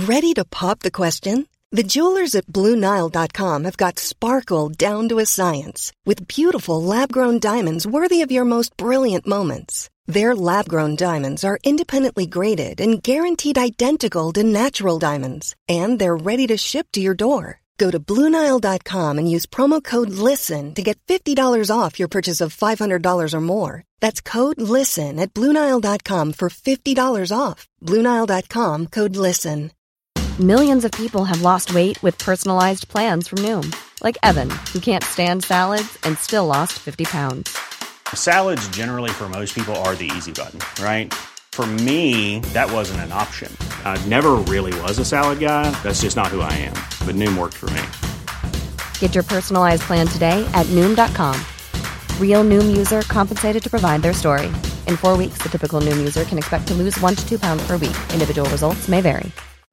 Ready to pop the question? The jewelers at BlueNile.com have got sparkle down to a science with beautiful lab-grown diamonds worthy of your most brilliant moments. Their lab-grown diamonds are independently graded and guaranteed identical to natural diamonds, and they're ready to ship to your door. Go to BlueNile.com and use promo code LISTEN to get $50 off your purchase of $500 or more. That's code LISTEN at BlueNile.com for $50 off. BlueNile.com, code LISTEN. Millions of people have lost weight with personalized plans from Noom. Like Evan, who can't stand salads and still lost 50 pounds. Salads generally for most people are the easy button, right? For me, that wasn't an option. I never really was a salad guy. That's just not who I am. But Noom worked for me. Get your personalized plan today at Noom.com. Real Noom user compensated to provide their story. In 4 weeks, the typical Noom user can expect to lose 1 to 2 pounds per week. Individual results may vary.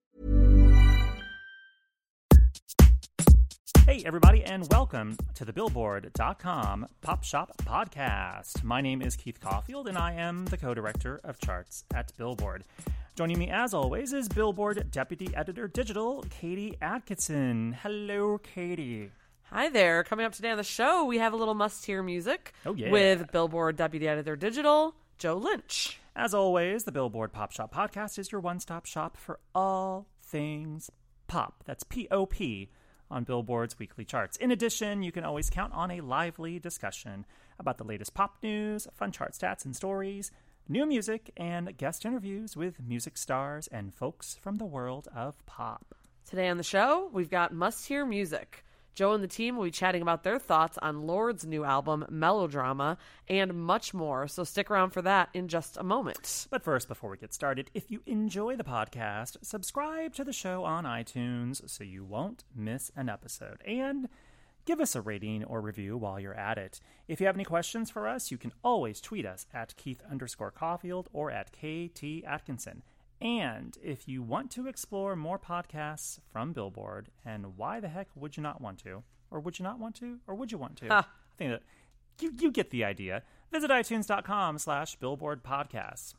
Hey, everybody, and welcome to the Billboard.com Pop Shop Podcast. My name is Keith Caulfield, and I am the co-director of charts at Billboard. Joining me, as always, is Billboard Deputy Editor Digital, Katie Atkinson. Hello, Katie. Hi there. Coming up today on the show, we have a little must-hear music with Billboard Deputy Editor Digital, Joe Lynch. As always, the Billboard Pop Shop Podcast is your one-stop shop for all things pop. That's P-O-P. On Billboard's weekly charts. In addition, you can always count on a lively discussion about the latest pop news, fun chart stats and stories, new music, and guest interviews with music stars and folks from the world of pop. Today on the show, we've got Must Hear Music. Joe and the team will be chatting about their thoughts on Lorde's new album, Melodrama, and much more, so stick around for that in just a moment. But first, before we get started, if you enjoy the podcast, subscribe to the show on iTunes so you won't miss an episode. And give us a rating or review while you're at it. If you have any questions for us, you can always tweet us at Keith_Caulfield or at KT Atkinson. And if you want to explore more podcasts from Billboard, and why the heck would you not want to? Or would you not want to? Or would you want to? I think that you get the idea. Visit iTunes.com/Billboard Podcasts.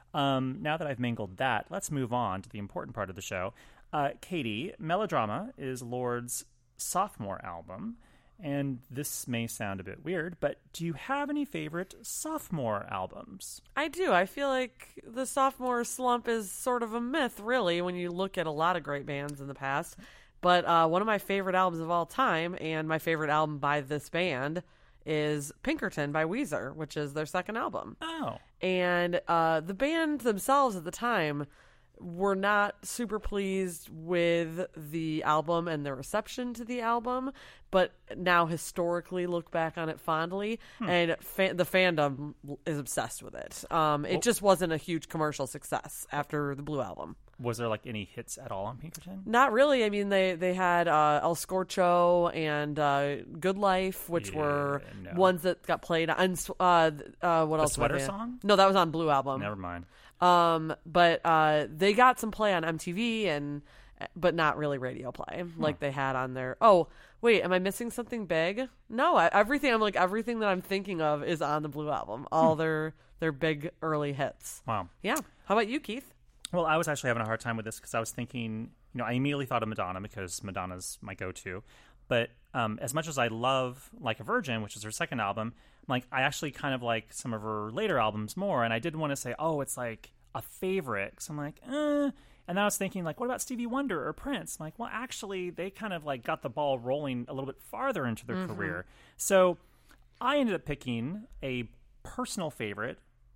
Now that I've mingled that, let's move on to the important part of the show. Katie, Melodrama is Lorde's sophomore album. And this may sound a bit weird, but do you have any favorite sophomore albums? I do. I feel like the sophomore slump is sort of a myth, really, when you look at a lot of great bands in the past. But one of my favorite albums of all time, and my favorite album by this band, is Pinkerton by Weezer, which is their second album. Oh. And the band themselves at the time were not super pleased with the album and the reception to the album, but now historically look back on it fondly, and the fandom is obsessed with it. It just wasn't a huge commercial success after the Blue Album. Was there like any hits at all on Pinkerton? Not really. I mean, they had El Scorcho and Good Life, which were ones that got played on. What else? Sweater Song? No, that was on Blue Album. Never mind. But they got some play on MTV but not really radio play like they had on their. Oh, wait, am I missing something big? No, everything that I'm thinking of is on the Blue Album. All their big early hits. Wow. Yeah. How about you, Keith? Well, I was actually having a hard time with this because I was thinking, I immediately thought of Madonna because Madonna's my go-to. But as much as I love Like a Virgin, which is her second album, I actually kind of like some of her later albums more. And I didn't want to say, oh, it's like a favorite. So I'm like, And then I was thinking, what about Stevie Wonder or Prince? I'm like, well, actually, they kind of got the ball rolling a little bit farther into their career. So I ended up picking a personal favorite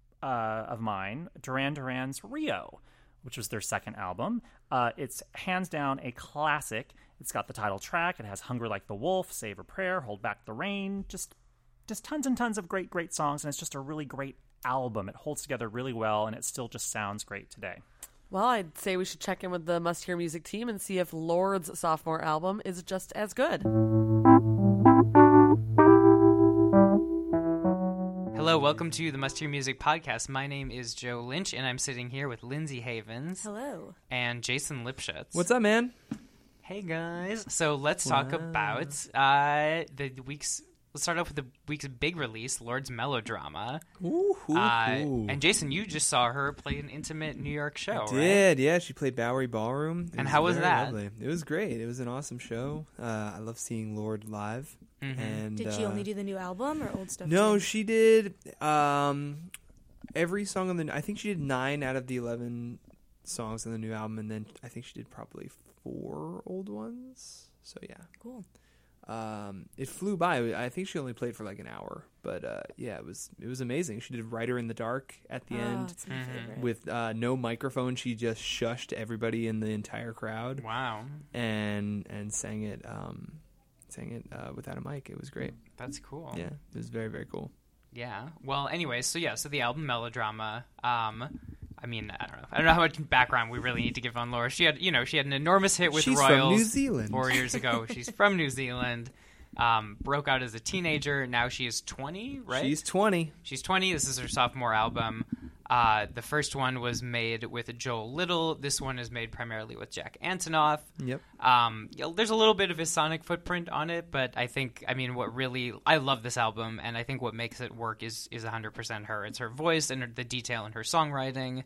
of mine, Duran Duran's Rio, which was their second album. It's hands down a classic. It's got the title track. It has Hunger Like the Wolf, Save a Prayer, Hold Back the Rain. Just tons and tons of great, great songs. And it's just a really great album. It holds together really well, and it still just sounds great today. Well, I'd say we should check in with the Must Hear Music team and see if Lorde's sophomore album is just as good. Hello, welcome to the Must Hear Music Podcast. My name is Joe Lynch, and I'm sitting here with Lindsay Havens. Hello. And Jason Lipschutz. What's up, man? Hey, guys. So let's talk about the week's let's start off with the week's big release, Lorde's Melodrama. Ooh. And Jason, you just saw her play an intimate New York show, I right? did, yeah. She played Bowery Ballroom. And how was very that? Lovely. It was great. It was an awesome show. I love seeing Lorde live. Mm-hmm. And Did she only do the new album or old stuff? No, too? she did every song on the. I think she did 9 out of the 11 songs on the new album, and then I think she did probably 4 old ones. So yeah, Cool. it flew by. I think she only played for like an hour, but yeah, it was amazing. She did Writer in the Dark at the end That's my favorite. with no microphone. She just shushed everybody in the entire crowd. Wow. And sang it without a mic. It was great. That's cool. Yeah, it was very, very cool. Yeah. Well, anyways, so the album Melodrama. I mean, I don't know how much background we really need to give on Laura. She had an enormous hit with She's Royals from New Zealand 4 years ago. She's from New Zealand. Broke out as a teenager. Now she is 20, right? She's 20. She's 20. This is her sophomore album. The first one was made with Joel Little. This one is made primarily with Jack Antonoff. Yep. There's a little bit of his sonic footprint on it, but I love this album, and I think what makes it work is 100% her. It's her voice and the detail in her songwriting,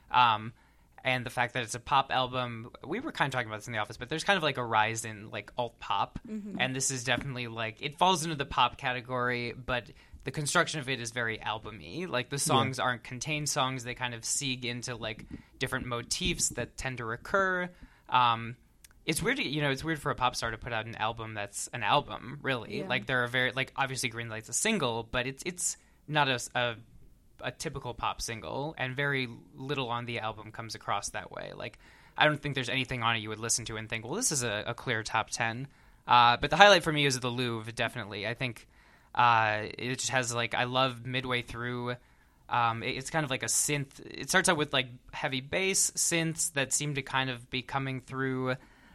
and the fact that it's a pop album. We were kind of talking about this in the office, but there's kind of like a rise in like alt pop, and this is definitely like it falls into the pop category, but the construction of it is very album-y. Like the songs aren't contained songs; they kind of seeg into like different motifs that tend to recur. It's weird, it's weird for a pop star to put out an album that's an album, really. Yeah. Like there are very like obviously Greenlight's a single, but it's not a typical pop single, and very little on the album comes across that way. Like I don't think there's anything on it you would listen to and think, well, this is a clear top 10. But the highlight for me is The Louvre, definitely. I think it just has like I love midway through. It's kind of like a synth. It starts out with like heavy bass synths that seem to kind of be coming through.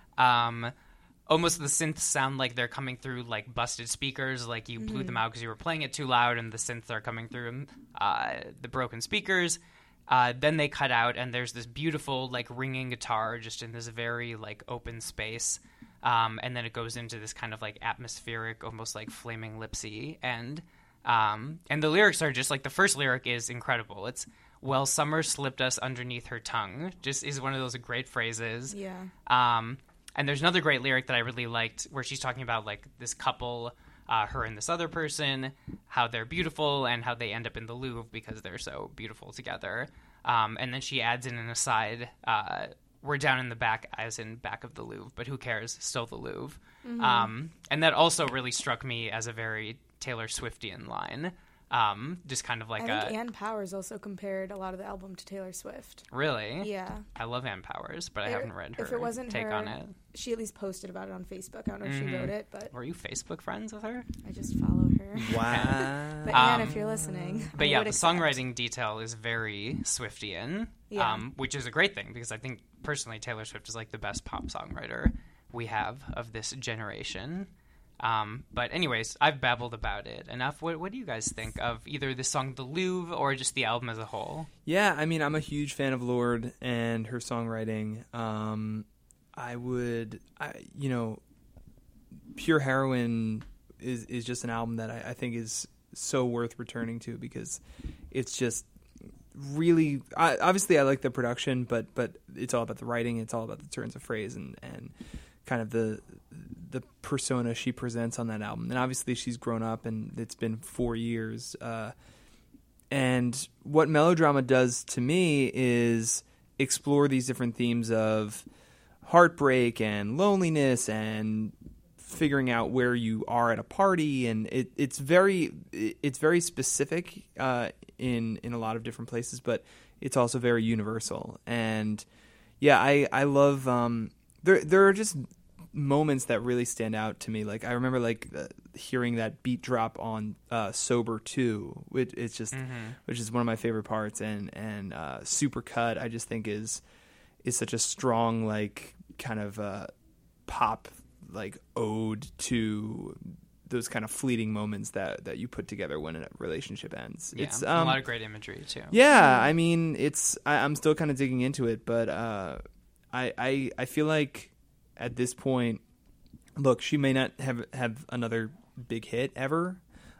Almost the synths sound like they're coming through like busted speakers, like you blew them out because you were playing it too loud, and the synths are coming through the broken speakers. Then they cut out, and there's this beautiful like ringing guitar just in this very like open space. And then it goes into this kind of like atmospheric, almost like Flaming Lipsy end. And the lyrics are just like the first lyric is incredible. It's "Well, summer slipped us underneath her tongue." Just is one of those great phrases. Yeah. And there's another great lyric that I really liked where she's talking about like this couple, her and this other person, how they're beautiful and how they end up in the Louvre because they're so beautiful together. And then she adds in an aside, we're down in the back, as in back of the Louvre, but who cares? Still the Louvre. And that also really struck me as a very Taylor Swiftian line. Just kind of like I think Ann Powers also compared a lot of the album to Taylor Swift. Really? Yeah. I love Ann Powers, but I haven't read her if it wasn't take her, on it. She at least posted about it on Facebook. I don't know if she wrote it, but Were you Facebook friends with her? I just follow her. Wow. But Ann, if you're listening, But I yeah, would the accept. songwriting detail is very Swiftian, Yeah. which is a great thing because I think personally Taylor Swift is like the best pop songwriter we have of this generation. But anyways, I've babbled about it enough. What do you guys think of either the song The Louvre or just the album as a whole? Yeah, I mean, I'm a huge fan of Lorde and her songwriting. Pure Heroine is just an album that I think is so worth returning to because it's just really obviously I like the production, but it's all about the writing. It's all about the turns of phrase and kind of the persona she presents on that album. And obviously she's grown up and it's been 4 years. And what Melodrama does to me is explore these different themes of heartbreak and loneliness and figuring out where you are at a party. And it's very specific in a lot of different places, but it's also very universal. And yeah, I love there are just moments that really stand out to me. Like I remember hearing that beat drop on Sober 2, which is one of my favorite parts, and Supercut I just think is such a strong like kind of pop like ode to those kind of fleeting moments that you put together when a relationship ends. Yeah, It's a lot of great imagery too. Yeah, I mean I'm still kind of digging into it, but I feel like at this point, look, she may not have another big hit ever,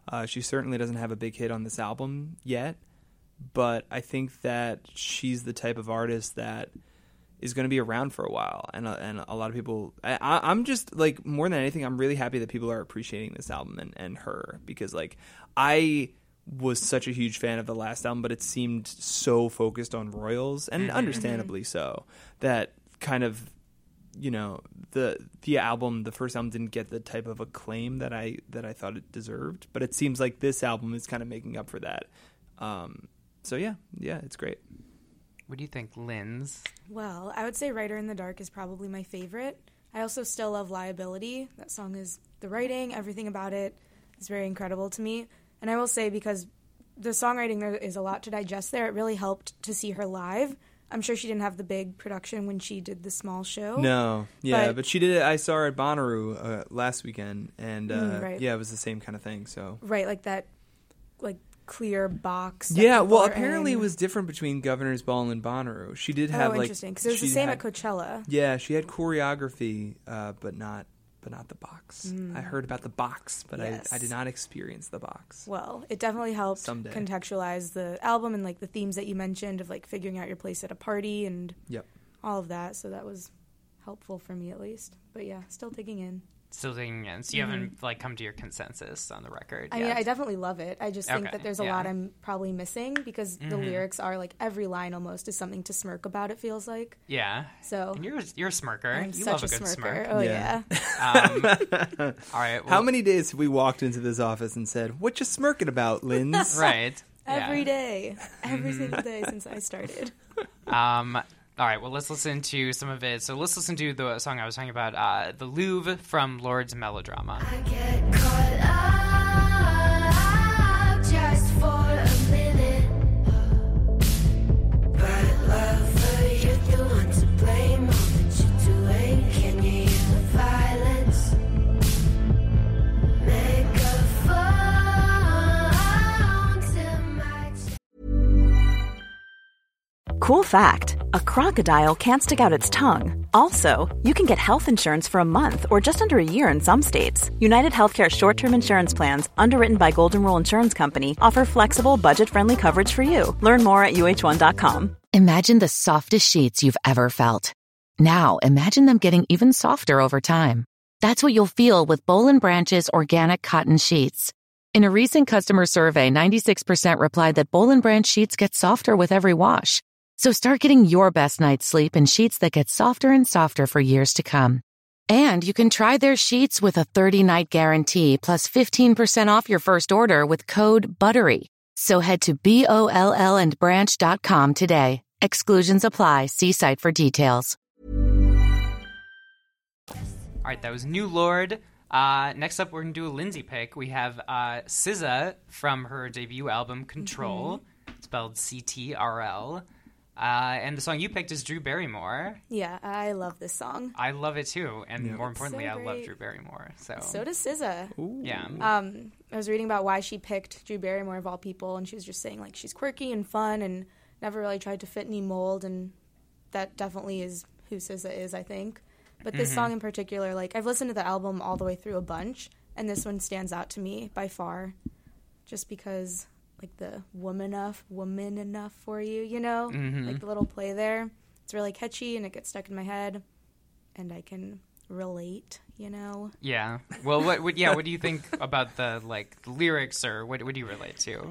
She certainly doesn't have a big hit on this album yet, but I think that she's the type of artist that is going to be around for a while, and a lot of people. I'm just like, more than anything, I'm really happy that people are appreciating this album and her, because like I was such a huge fan of the last album, but it seemed so focused on Royals, and understandably so, that kind of, you know, the first album didn't get the type of acclaim that I thought it deserved, but it seems like this album is kind of making up for that. So yeah, it's great. What do you think, Linz? Well, I would say Writer in the Dark is probably my favorite. I also still love Liability. That song is, the writing, everything about it is very incredible to me. And I will say, because the songwriting, there is a lot to digest there, it really helped to see her live. I'm sure she didn't have the big production when she did the small show. No, yeah, but she did it. I saw her at Bonnaroo last weekend, and right. yeah, it was the same kind of thing. So Right, like that, like clear box. that yeah, people well, are apparently in. it was different between Governor's Ball and Bonnaroo. She did have interesting, because it was the she same had- at Coachella. Yeah, she had choreography, but not the box. I heard about the box, but Yes. I did not experience the box. Well, it definitely helped Someday. contextualize the album and like the themes that you mentioned of like figuring out your place at a party and Yep. all of that. So that was helpful for me at least. But yeah, still digging in. Still digging in. So you haven't like come to your consensus on the record I yet? mean, I definitely love it. I just think Okay, that there's a yeah. lot I'm probably missing because the lyrics are like every line almost is something to smirk about, it feels like. Yeah. So And you're a smirker. I'm You such love a good smirker. smirk. Oh Yeah. yeah. All right. Well, How many days have we walked into this office and said, "What you smirking about, Linz?" Right. Every Yeah. day. Every single day since I started. All right, well, let's listen to some of it. So let's listen to the song I was talking about, The Louvre from Lord's Melodrama. I get caught up just for a minute. But love for you, the one to blame. All that you're doing, can you hear the violence? Megaphones in my Cool fact, a crocodile can't stick out its tongue. Also, you can get health insurance for a month or just under a year in some states. United Healthcare short-term insurance plans, underwritten by Golden Rule Insurance Company, offer flexible, budget-friendly coverage for you. Learn more at uh1.com. Imagine the softest sheets you've ever felt. Now, imagine them getting even softer over time. That's what you'll feel with Boll & Branch's organic cotton sheets. In a recent customer survey, 96% replied that Boll & Branch sheets get softer with every wash. So start getting your best night's sleep in sheets that get softer and softer for years to come. And you can try their sheets with a 30-night guarantee plus 15% off your first order with code BUTTERY. So head to BOLLandbranch.com today. Exclusions apply. See site for details. All right, that was New Lord. Next up, we're going to do a Lindsay pick. We have SZA from her debut album, Control, spelled CTRL. And the song you picked is Drew Barrymore. Yeah, I love this song. I love it too, and more importantly, so I love great. Drew Barrymore. So does SZA. Yeah. I was reading about why she picked Drew Barrymore of all people, and she was just saying like she's quirky and fun and never really tried to fit any mold, and that definitely is who SZA is, I think. But this song in particular, like I've listened to the album all the way through a bunch, and this one stands out to me by far, just because like the woman enough for you, you know, like the little play there. It's really catchy and it gets stuck in my head, and I can relate, you know. Yeah. Well, what do you think about the lyrics, or what do you relate to?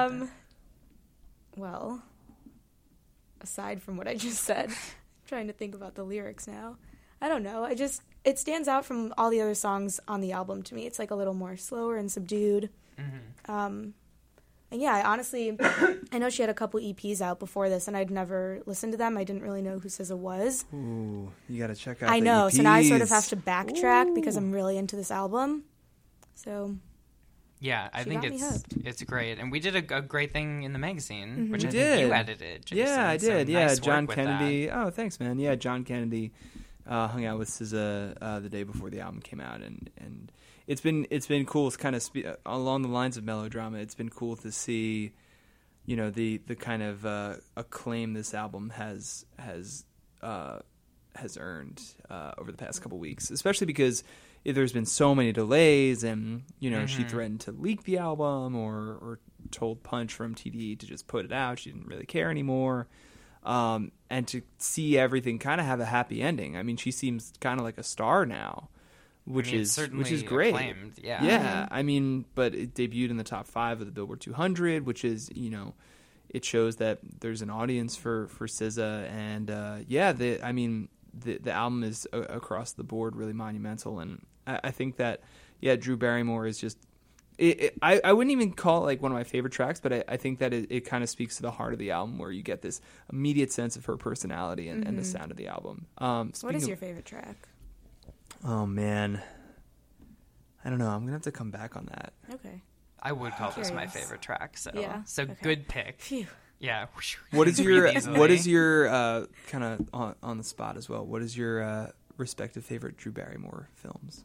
Well, aside from what I just said, I'm trying to think about the lyrics now. I don't know. It stands out from all the other songs on the album to me. It's like a little more slower and subdued. And yeah, I know she had a couple EPs out before this, and I'd never listened to them. I didn't really know who SZA was. Ooh, you got to check out. I the know, so now I sort of EPs. have to backtrack because I'm really into this album. So Yeah, I She think got me hooked. it's great, and we did a great thing in the magazine, which I We think did. you edited. Jason, Yeah, I so did. nice work John with Kennedy. that. Oh, thanks, man. Yeah, John Kennedy hung out with SZA the day before the album came out, and it's been cool. It's kind of along the lines of Melodrama. It's been cool to see, the kind of acclaim this album has has earned over the past couple weeks, especially because there's been so many delays, and she threatened to leak the album or told Punch from TDE to just put it out. She didn't really care anymore. And to see everything kind of have a happy ending. I mean, she seems kind of like a star now, which is great. Acclaimed, yeah. Yeah. I mean, but it debuted in the top 5 of the Billboard 200, which is, it shows that there's an audience for SZA, and the album is across the board really monumental, and I think that Drew Barrymore is just I wouldn't even call it like one of my favorite tracks, but I think that it kind of speaks to the heart of the album, where you get this immediate sense of her personality and the sound of the album. What is your favorite track? Oh man, I don't know. I'm gonna have to come back on that. Okay. I would call this my favorite track. So okay. Good pick. Phew. Yeah. What is your kind of on the spot as well? What is your respective favorite Drew Barrymore films?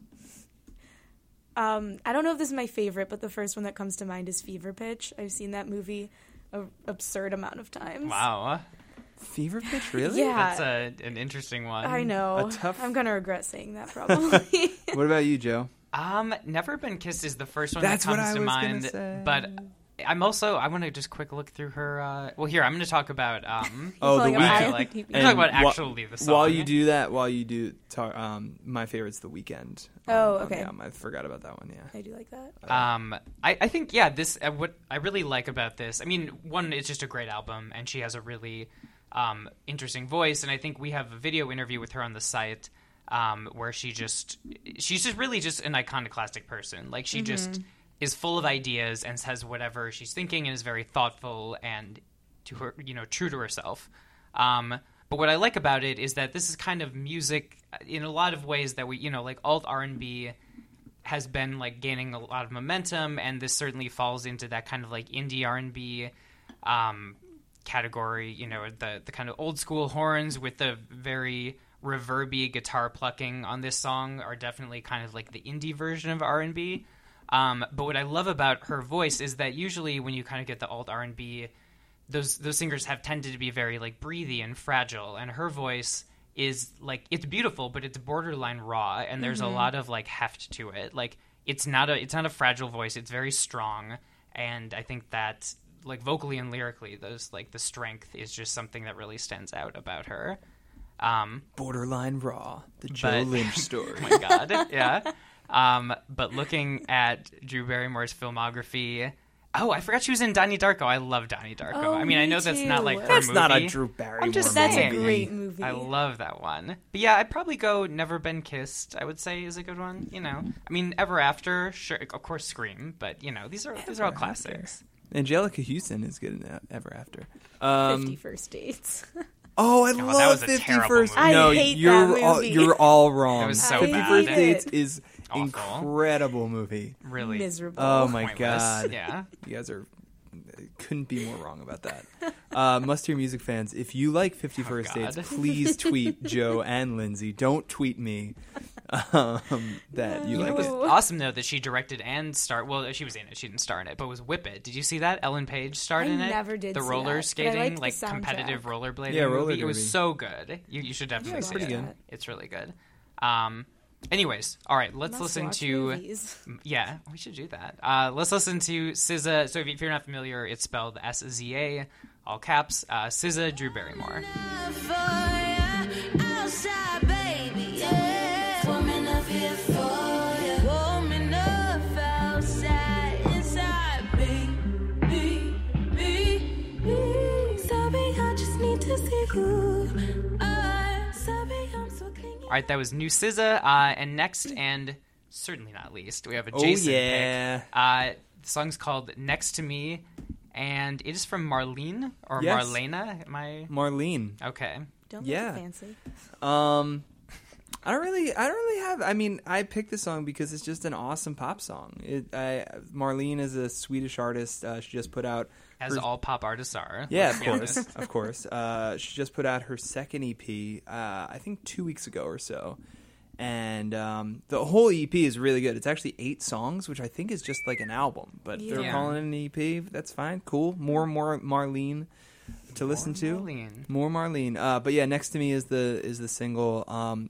I don't know if this is my favorite, but the first one that comes to mind is Fever Pitch. I've seen that movie an absurd amount of times. Wow. Fever Pitch, really? Yeah. That's an interesting one. I know. I'm going to regret saying that probably. What about you, Joe? Never Been Kissed is the first one That's that comes what I to was mind. Gonna say. But I want to just quick look through her. Well, here I'm going to talk about. The Weeknd. Talk about actually the song. While you do talk, my favorite's The Weeknd. Okay. I forgot about that one. Yeah, I do like that. I think this. What I really like about this. I mean, one, it's just a great album, and she has a really interesting voice, and I think we have a video interview with her on the site. Where she's just really just an iconoclastic person. Like she just is full of ideas and says whatever she's thinking and is very thoughtful and to her, true to herself. But what I like about it is that this is kind of music in a lot of ways that we, like alt R&B has been like gaining a lot of momentum, and this certainly falls into that kind of like indie R&B category. The kind of old school horns with the very reverby guitar plucking on this song are definitely kind of like the indie version of R&B. But what I love about her voice is that usually when you kind of get the alt R&B, those singers have tended to be very like breathy and fragile, and her voice is like, it's beautiful, but it's borderline raw, and there's a lot of like heft to it. Like it's not a fragile voice, it's very strong, and I think that like vocally and lyrically, those like the strength is just something that really stands out about her. Borderline raw, the Joe Lynch story. Oh my god, yeah. But looking at Drew Barrymore's filmography, I forgot she was in Donnie Darko. I love Donnie Darko. Oh, I mean, I know that's not like her that's movie. not a Drew Barrymore. I'm just That's saying. a great movie. I love that one. But yeah, I'd probably go Never Been Kissed. I would say is a good one. I mean, Ever After, sure, of course, Scream. But these are all classics. Angelica Houston is good in Ever After. 50 First Dates. Oh, I that love was a 50 terrible First. movie. No, I hate you're that all, movie. you're all wrong. It was so 50 bad. First I hate Dates it. is Awful. incredible movie. Really Miserable. Oh my pointless. god. Yeah. You guys couldn't be more wrong about that. Must Hear Music fans, if you like 50 First God. Dates, please tweet Joe and Lindsay. Don't tweet me that you like It was it. awesome though that she directed and starred. Well, she was in it. She didn't star in it, but was Whip It. Did you see that? Ellen Page starred I in it. never did The see roller that, but I skating, liked the like soundtrack. competitive rollerblading Yeah, roller movie. It was derby. so good. You should definitely it's see pretty it. good. It's really good. Anyways, all right, let's listen Must-watch to. movies. Yeah, we should do that. Let's listen to SZA. So if you're not familiar, it's spelled SZA, all caps. SZA, Drew Barrymore. All right, that was new SZA, and next and certainly not least, we have a Jason pick. The song's called "Next to Me," and it is from Marlene or Yes. Marlena. Am I Marlene. okay? Don't Yeah. look fancy. I don't really have. I mean, I picked this song because it's just an awesome pop song. Marlene is a Swedish artist. She just put out. As all pop artists are. Yeah, let's of be course, honest. of course. She just put out her second EP. I think 2 weeks ago or so, and the whole EP is really good. It's actually 8 songs, which I think is just like an album, but they're Yeah. calling it an EP. That's fine, cool. More Marlene. to listen to. Marlene. More Marlene. But yeah, Next to Me is the single.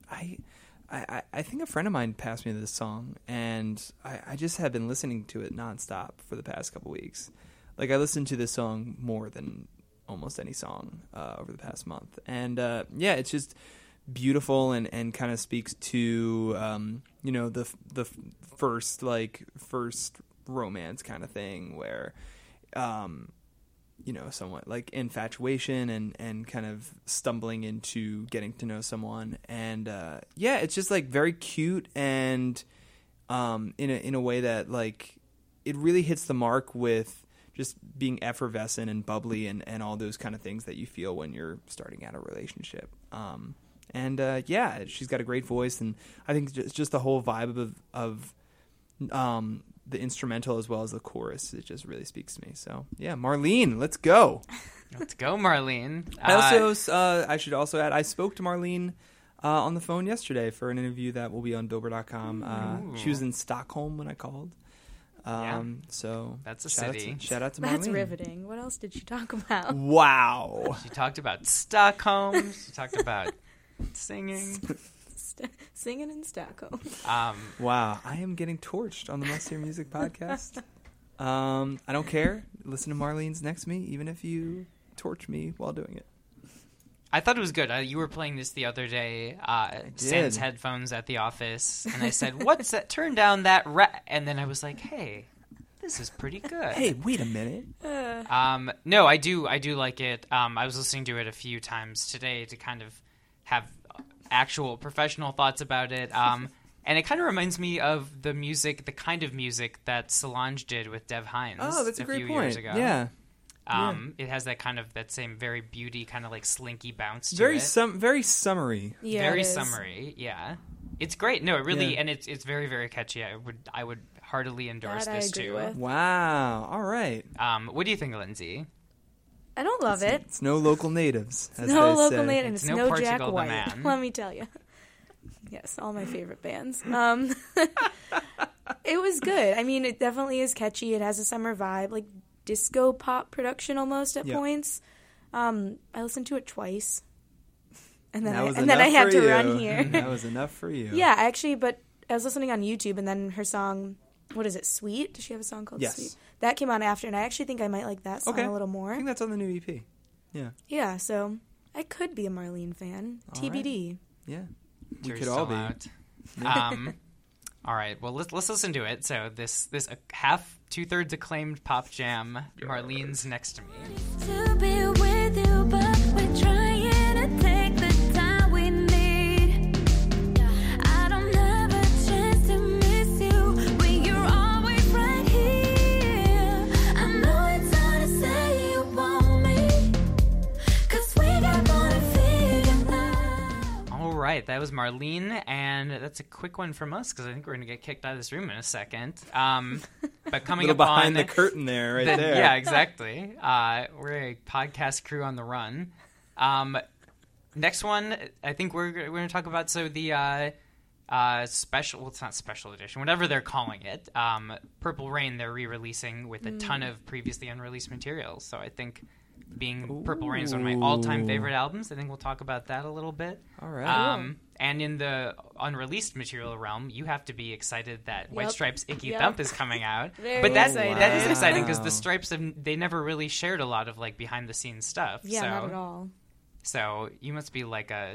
I think a friend of mine passed me this song, and I just have been listening to it nonstop for the past couple weeks. Like, I listened to this song more than almost any song over the past month. And yeah, it's just beautiful and kind of speaks to the first romance kind of thing where somewhat like infatuation and kind of stumbling into getting to know someone. And yeah, it's just like very cute and in a way that like it really hits the mark with just being effervescent and bubbly and all those kind of things that you feel when you're starting out a relationship. Yeah, she's got a great voice, and I think just the whole vibe of the instrumental as well as the chorus, it just really speaks to me. So yeah, Marlene, let's go. Let's go, Marlene. I should also add, I spoke to Marlene on the phone yesterday for an interview that will be on Billboard.com. She was in Stockholm when I called. So that's a city. Shout out to Marlene. That's riveting. What else did she talk about? Wow. She talked about Stockholm. She talked about singing. Singing in Stockholm. Wow. I am getting torched on the Must Hear Music podcast. I don't care. Listen to Marlene's Next to Me, even if you torch me while doing it. I thought it was good. You were playing this the other day, sans headphones at the office, and I said, "What's that? Turn down that And then I was like, "Hey, this is pretty good." Hey, wait a minute. No, I do like it. I was listening to it a few times today to kind of have actual professional thoughts about it. And it kind of reminds me of the kind of music that Solange did with Dev Hynes. Oh, that's a great few point. Years ago. Yeah. It has that same very beauty kind of like slinky bounce to very it. Very summery. Yeah, very summery. Yeah, it's great. No, it really and it's very, very catchy. I would heartily endorse that this I agree too. with. Wow. All right. What do you think, Lindsay? I don't love it. It's no local natives. As No they local say. native, and it's no Jack Portugal the White. Man. Let me tell you. Yes, all my favorite bands. It was good. I mean, it definitely is catchy. It has a summer vibe, like disco pop production almost at points. I listened to it twice, and then I had to run here. That was enough for you. Yeah, actually, but I was listening on YouTube, and then her song, what is it, Sweet? Does she have a song called Sweet? That came on after, and I actually think I might like that song a little more. I think that's on the new EP. Yeah. Yeah, so I could be a Marlene fan. TBD. Right. Yeah. We You're could all be. All right. Well, let's listen to it. So this 2/3 acclaimed pop jam, Marlene's Next to Me. To be with you, but we're trying to take the time we need. I don't have a chance to miss you when you're always right here. I know it's hard to say you want me, 'cause we got more to figure out. All right, that was Marlene, and that's a quick one from us because I think we're going to get kicked out of this room in a second. But coming up behind on the curtain there, there. Yeah, exactly. We're a podcast crew on the run. Next one, I think we're going to talk about the special. Well, it's not special edition, whatever they're calling it. Purple Rain, they're re-releasing with a ton of previously unreleased material. So I think, being Purple Rain is one of my all-time favorite albums, I think we'll talk about that a little bit. All right. And in the unreleased material realm, you have to be excited that White Stripes' Icky Thump is coming out. Very that is excited. exciting because the Stripes they never really shared a lot of like behind the scenes stuff. Yeah, not at all. So you must be like I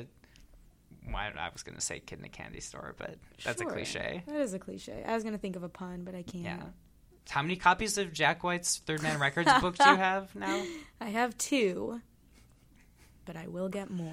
was going to say kid in a candy store, but that's a cliche. That is a cliche. I was going to think of a pun, but I can't. Yeah. How many copies of Jack White's Third Man Records book do you have now? I have 2, but I will get more.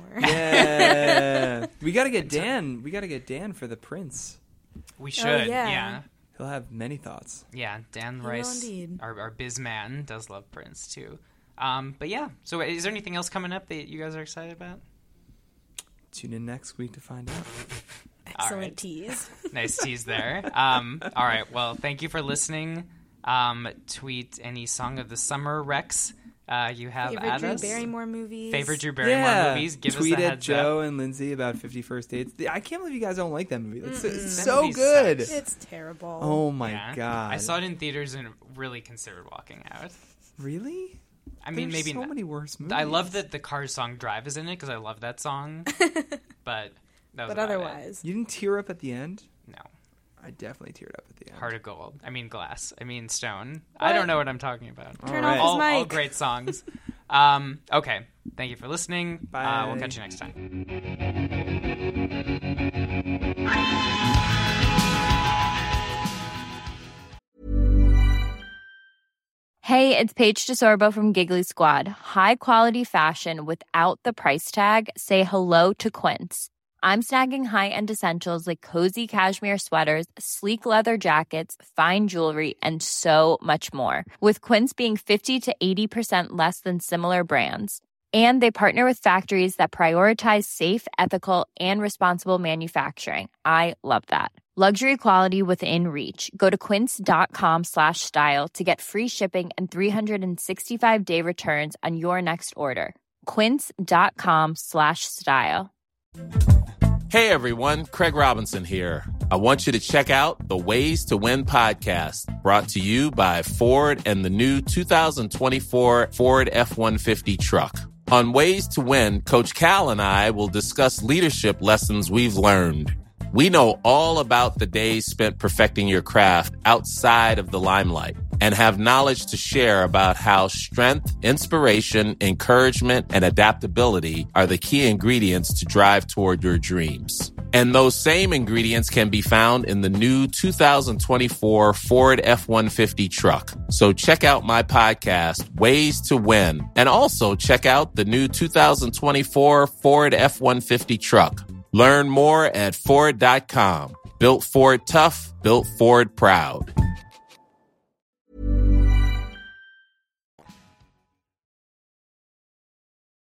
Yeah. We got to get Dan. We got to get Dan for the Prince. We should. yeah. Yeah. He'll have many thoughts. Yeah, Dan He will Rice, indeed. our biz man, does love Prince too. But yeah, so is there anything else coming up that you guys are excited about? Tune in next week to find out. Excellent right. tease. Nice tease there. All right, well, thank you for listening. Tweet any Song of the Summer recs you have Favorite at Drew us. Barrymore movies. Favorite Drew Barrymore movies. Give Tweet us a at heads Joe up. and Lindsay about 50 First Dates. I can't believe you guys don't like that movie. It's That so movie good. sucks. It's terrible. Oh my Yeah. god. I saw it in theaters and really considered walking out. Really? I mean, There's maybe so many worse movies. I love that the Cars song "Drive" is in it because I love that song. But that was But about otherwise, You didn't tear up at the end? it. No. I definitely teared up at the end. Heart of Gold. I mean glass. I mean stone. I don't know what I'm talking about. turn All right. off his mic. All great songs. Okay. Thank you for listening. Bye. We'll catch you next time. Hey, it's Paige DeSorbo from Giggly Squad. High quality fashion without the price tag. Say hello to Quince. I'm snagging high-end essentials like cozy cashmere sweaters, sleek leather jackets, fine jewelry, and so much more. With Quince being 50 to 80% less than similar brands. And they partner with factories that prioritize safe, ethical, and responsible manufacturing. I love that. Luxury quality within reach. Go to quince.com/style to get free shipping and 365-day returns on your next order. Quince.com/style. Hey everyone, Craig Robinson here. I want you to check out the Ways to Win podcast, brought to you by Ford and the new 2024 Ford F-150 truck. On Ways to Win, Coach Cal and I will discuss leadership lessons we've learned. We know all about the days spent perfecting your craft outside of the limelight and have knowledge to share about how strength, inspiration, encouragement, and adaptability are the key ingredients to drive toward your dreams. And those same ingredients can be found in the new 2024 Ford F-150 truck. So check out my podcast, Ways to Win, and also check out the new 2024 Ford F-150 truck. Learn more at Ford.com. Built Ford tough, built Ford proud.